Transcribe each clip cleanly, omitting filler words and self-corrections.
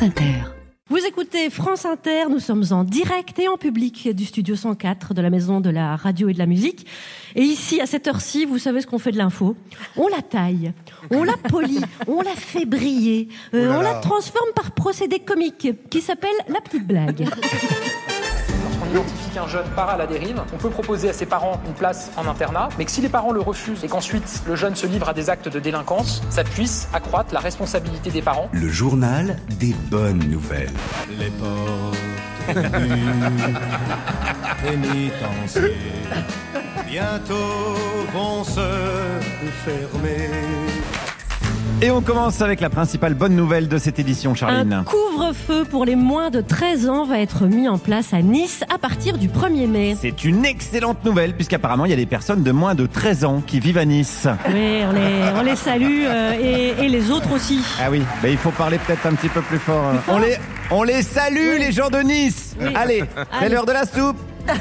France Inter. Vous écoutez France Inter, nous sommes en direct et en public du studio 104 de la Maison de la Radio et de la Musique. Et ici, à cette heure-ci, vous savez ce qu'on fait de l'info. On la taille, on la polit, on la fait briller, on la transforme par procédé comique qui s'appelle la petite blague. Lorsqu'on identifie qu'un jeune part à la dérive, on peut proposer à ses parents une place en internat, mais que si les parents le refusent et qu'ensuite le jeune se livre à des actes de délinquance, ça puisse accroître la responsabilité des parents. Le journal des bonnes nouvelles. Les portes du pénitencier bientôt vont se fermer. Et on commence avec la principale bonne nouvelle de cette édition, Charline. Un couvre-feu pour les moins de 13 ans va être mis en place à Nice à partir du 1er mai. C'est une excellente nouvelle, puisqu'apparemment il y a des personnes de moins de 13 ans qui vivent à Nice. Oui, on les salue et les autres aussi. Ah oui, bah il faut parler peut-être un petit peu plus fort. On les salue, les gens de Nice. Oui. Allez, c'est l'heure de la soupe.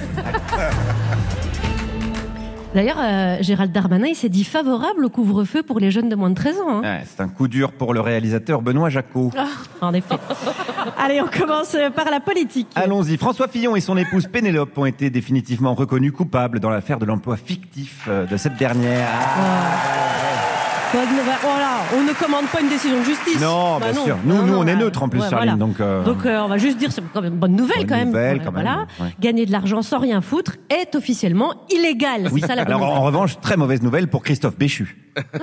D'ailleurs, Gérald Darmanin, il s'est dit favorable au couvre-feu pour les jeunes de moins de 13 ans. Hein. Ouais, c'est un coup dur pour le réalisateur Benoît Jacquot. En effet. Allez, on commence par la politique. Allons-y. François Fillon et son épouse Pénélope ont été définitivement reconnus coupables dans l'affaire de l'emploi fictif de cette dernière. Bonne nouvelle. Voilà, on ne commande pas une décision de justice. Non, bien sûr. Nous, on est neutre en plus, Charline. Voilà. Donc, on va juste dire, c'est quand même une bonne nouvelle quand même. Voilà. Ouais. Gagner de l'argent sans rien foutre est officiellement illégal. Oui. C'est ça, la bonne Alors, nouvelle. en revanche, très mauvaise nouvelle pour Christophe Béchu.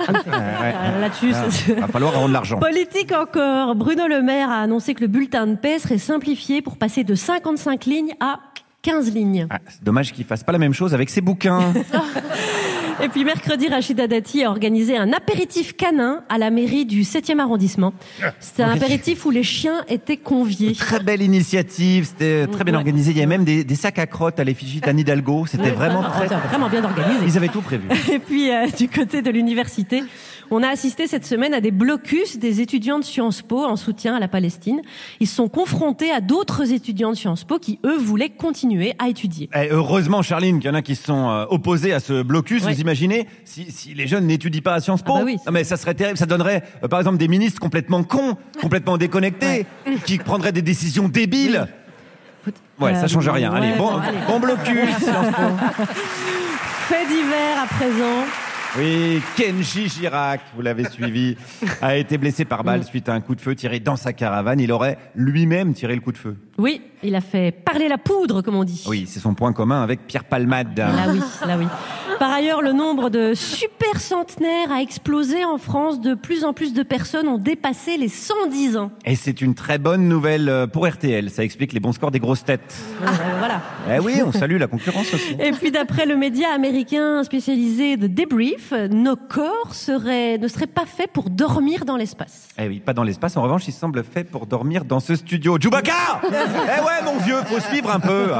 Là-dessus, va falloir rendre l'argent. Politique encore. Bruno Le Maire a annoncé que le bulletin de paie serait simplifié pour passer de 55 lignes à 15 lignes. Ah, c'est dommage qu'il fasse pas la même chose avec ses bouquins. Et puis mercredi, Rachida Dati a organisé un apéritif canin à la mairie du 7e arrondissement. C'était un apéritif où les chiens étaient conviés. Très belle initiative, c'était très bien organisé. Il y avait même des sacs à crottes à l'effigie d'Anne Hidalgo. C'était vraiment vraiment bien organisé. Ils avaient tout prévu. Et puis du côté de l'université, on a assisté cette semaine à des blocus des étudiants de Sciences Po en soutien à la Palestine. Ils se sont confrontés à d'autres étudiants de Sciences Po qui, eux, voulaient continuer à étudier. Et heureusement, Charline, qu'il y en a qui se sont opposés à ce blocus. Oui. Vous imaginez si les jeunes n'étudient pas à Sciences Po? Oui. Non, mais ça serait terrible. Ça donnerait, par exemple, des ministres complètement cons, complètement déconnectés, qui prendraient des décisions débiles. Ouais, ça change rien. Allez, bon blocus. Sciences Po. Fait divers à présent. Oui, Kenji Girac, vous l'avez suivi, a été blessé par balle suite à un coup de feu tiré dans sa caravane. Il aurait lui-même tiré le coup de feu. Oui, il a fait parler la poudre, comme on dit. Oui, c'est son point commun avec Pierre Palmade. Là oui. Par ailleurs, le nombre de super centenaires a explosé en France. De plus en plus de personnes ont dépassé les 110 ans. Et c'est une très bonne nouvelle pour RTL. Ça explique les bons scores des grosses têtes. Voilà. Eh oui, on salue la concurrence aussi. Et puis d'après le média américain spécialisé The Debrief, nos corps ne seraient pas faits pour dormir dans l'espace. Eh oui, pas dans l'espace. En revanche, ils semblent faits pour dormir dans ce studio. Chewbacca! Eh ouais, mon vieux, faut suivre un peu.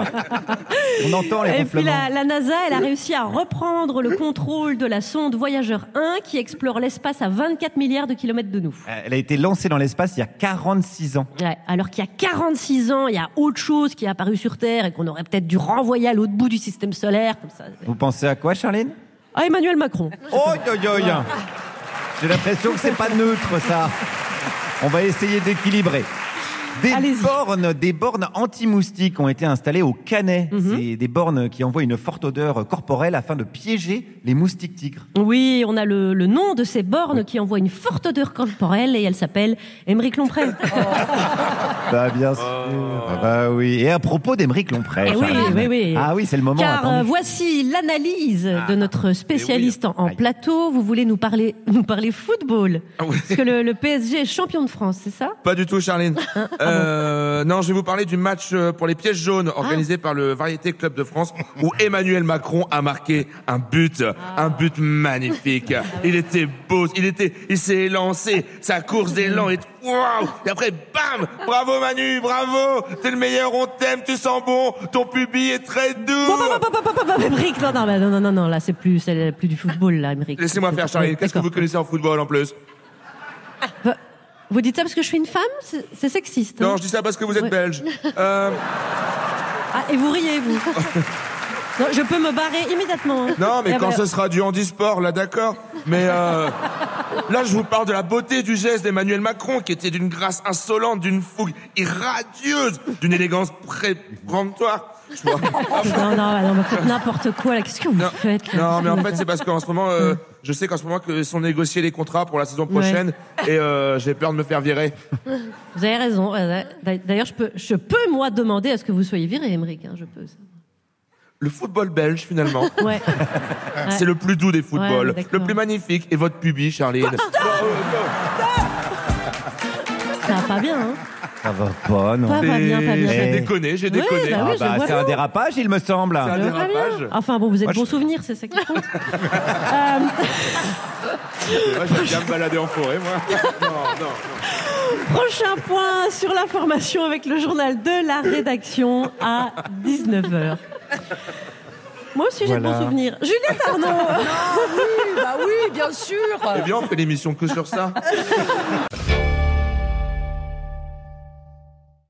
On entend les ronflements. Et puis la NASA, elle a réussi à reprendre le contrôle de la sonde Voyager 1 qui explore l'espace à 24 milliards de kilomètres de nous. Elle a été lancée dans l'espace il y a 46 ans. Ouais, alors qu'il y a 46 ans, il y a autre chose qui est apparu sur Terre et qu'on aurait peut-être dû renvoyer à l'autre bout du système solaire. Comme ça. Vous pensez à quoi, Charline? À Emmanuel Macron. Oh, j'ai l'impression que c'est pas neutre, ça. On va essayer d'équilibrer. Des bornes anti-moustiques ont été installées au Canet. C'est des bornes qui envoient une forte odeur corporelle afin de piéger les moustiques tigres. Oui, on a le nom de ces bornes qui envoient une forte odeur corporelle et elle s'appelle Aymeric Lomprey. Bah bien sûr. Bah oui. Et à propos d'Aymeric Lomprey. Oui. Ah oui, c'est le moment. Car voici l'analyse de notre spécialiste en plateau. Vous voulez nous parler football. Parce que le PSG est champion de France, c'est ça? Pas du tout, Charline. Non, je vais vous parler du match pour les pièges jaunes organisé par le Variété Club de France où Emmanuel Macron a marqué un but magnifique. Il était beau, il s'est lancé, sa course d'élan est waouh. Et après, bam, bravo Manu, bravo, t'es le meilleur, on t'aime, tu sens bon, ton pubis est très doux. Aymeric, non, là c'est plus du football là, Aymeric. Laissez-moi faire, Charline. Qu'est-ce que vous connaissez en football en plus? Vous dites ça parce que je suis une femme? C'est sexiste. Non, je dis ça parce que vous êtes belge. Et vous riez, vous. Non, je peux me barrer immédiatement. Hein. Non, mais quand ce sera du handisport, là, d'accord. Mais Là, je vous parle de la beauté du geste d'Emmanuel Macron, qui était d'une grâce insolente, d'une fougue irradieuse, d'une élégance péremptoire. Non, mais faites n'importe quoi, là. Qu'est-ce que vous faites, là? Non, mais en fait, c'est parce qu'en ce moment, je sais qu'en ce moment, que sont négociés les contrats pour la saison prochaine, et j'ai peur de me faire virer. Vous avez raison. D'ailleurs, je peux, moi, demander à ce que vous soyez viré, Aymeric, hein, je peux. Le football belge, finalement. Ouais. C'est le plus doux des footballs, d'accord. le plus magnifique, et votre pubis, Charline. Ça va pas bien, hein? Ça va pas, non. Pas bien. J'ai déconné. Oui, bah oui, je vois c'est un bien. dérapage, il me semble. C'est un dérapage. Enfin bon, vous êtes bons souvenirs, c'est ça qui compte. Moi, j'aime bien me balader en forêt, moi. Non. Prochain point sur l'information avec le journal de la rédaction à 19h. Moi aussi, j'ai de bons souvenirs. Juliette Arnaud. Oui, bien sûr. Eh bien, on fait l'émission que sur ça.